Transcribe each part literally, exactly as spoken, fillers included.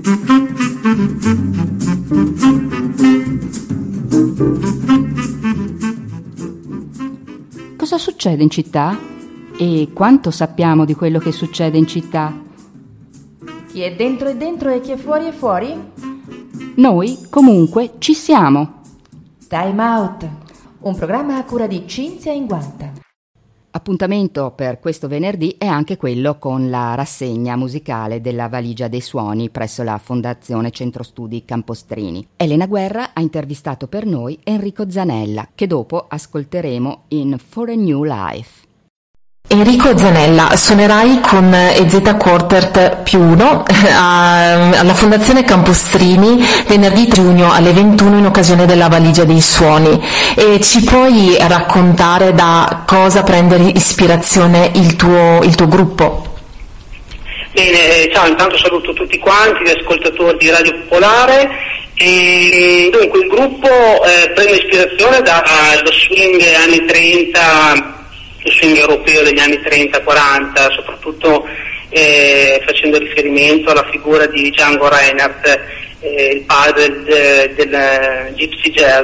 Cosa succede in città? E quanto sappiamo di quello che succede in città? Chi è dentro è dentro e chi è fuori è fuori? Noi, comunque, ci siamo. Time Out, un programma a cura di Cinzia Inguanta. Appuntamento per questo venerdì è anche quello con la rassegna musicale della Valigia dei Suoni presso la Fondazione Centro Studi Campostrini. Elena Guerra ha intervistato per noi Enrico Zanella, che dopo ascolteremo in For a New Life. Enrico Zanella, suonerai con E Z Quartet più uno alla Fondazione Campostrini venerdì giugno alle ventuno in occasione della Valigia dei Suoni, e ci puoi raccontare da cosa prende ispirazione il tuo, il tuo gruppo? Bene, ciao, intanto saluto tutti quanti gli ascoltatori di Radio Popolare. E dunque il gruppo eh, prende ispirazione dallo swing anni trenta, il swing europeo degli anni trenta quaranta, soprattutto eh, facendo riferimento alla figura di Django Reinhardt, eh, il padre del, del Gypsy Jazz,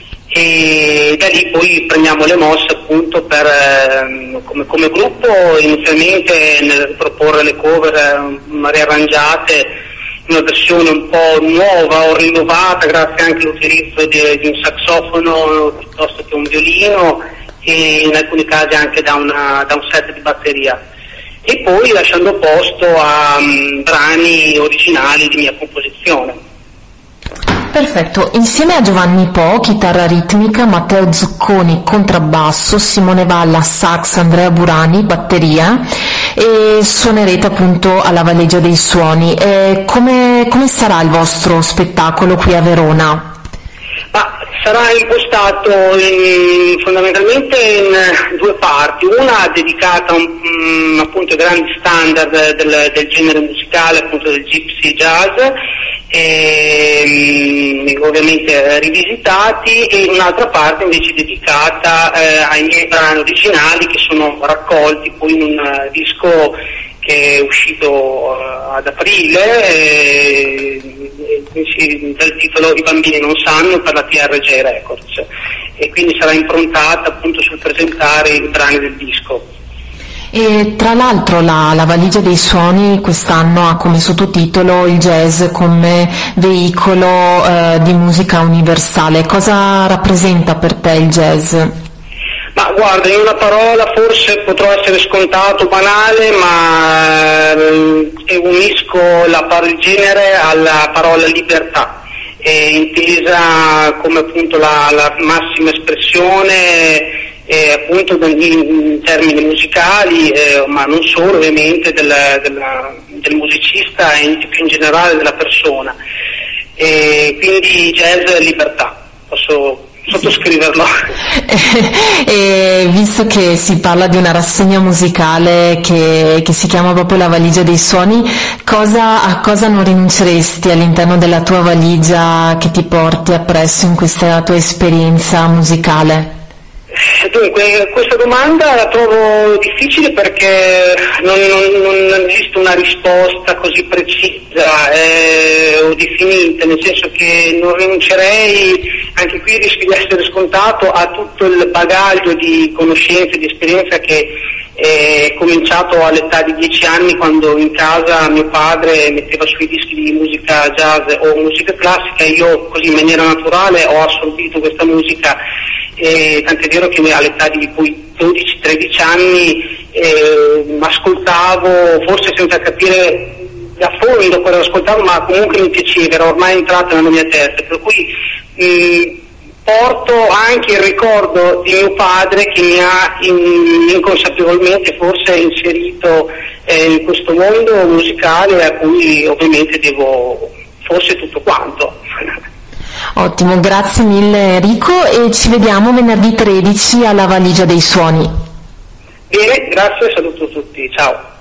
e da lì poi prendiamo le mosse appunto per eh, come, come gruppo inizialmente nel proporre le cover eh, riarrangiate, una versione un po' nuova o rinnovata grazie anche all'utilizzo di, di un saxofono piuttosto che un violino, e in alcuni casi anche da, una, da un set di batteria, e poi lasciando posto a um, brani originali di mia composizione. Perfetto, insieme a Giovanni Po, chitarra ritmica, Matteo Zucconi, contrabbasso, Simone Valla, sax, Andrea Burani, batteria, e suonerete appunto alla Valigia dei Suoni. E come, come sarà il vostro spettacolo qui a Verona? Ma sarà impostato in, fondamentalmente in due parti, una dedicata um, appunto ai grandi standard del, del genere musicale, appunto del gypsy jazz, e, um, ovviamente rivisitati, e un'altra parte invece dedicata eh, ai miei brani originali che sono raccolti poi in un uh, disco che è uscito uh, ad aprile, e, e, dal titolo I bambini non sanno, per la T R J Records, e quindi sarà improntata appunto sul presentare i brani del disco. E tra l'altro la, la Valigia dei Suoni quest'anno ha come sottotitolo il jazz come veicolo eh, di musica universale. Cosa rappresenta per te il jazz? Ma guarda, in una parola forse potrò essere scontato, banale, ma eh, unisco la parola, il genere alla parola libertà, eh, intesa come appunto la, la massima espressione eh, appunto in, in termini musicali, eh, ma non solo ovviamente del, del, del musicista e più in generale della persona. E quindi jazz è libertà, posso sottoscriverlo. E visto che si parla di una rassegna musicale che, che si chiama proprio la Valigia dei Suoni, cosa, a cosa non rinunceresti all'interno della tua valigia che ti porti appresso in questa tua esperienza musicale? Dunque, questa domanda la trovo difficile perché non, non, non esiste una risposta così precisa eh, o definita, nel senso che non rinuncerei, anche qui rischio di essere scontato, a tutto il bagaglio di conoscenze, di esperienza che è cominciato all'età di dieci anni, quando in casa mio padre metteva sui dischi di musica jazz o musica classica, e io così in maniera naturale ho assorbito questa musica. E tant'è vero che all'età di poi dodici tredici anni eh, ascoltavo, forse senza capire a fondo cosa ascoltavo, ma comunque mi piaceva, era ormai entrato nella mia testa, per cui mh, porto anche il ricordo di mio padre che mi ha in, inconsapevolmente forse inserito eh, in questo mondo musicale a cui ovviamente devo forse tutto quanto. Ottimo, grazie mille Enrico, e ci vediamo venerdì tredici alla Valigia dei Suoni. Bene, grazie, saluto tutti, ciao.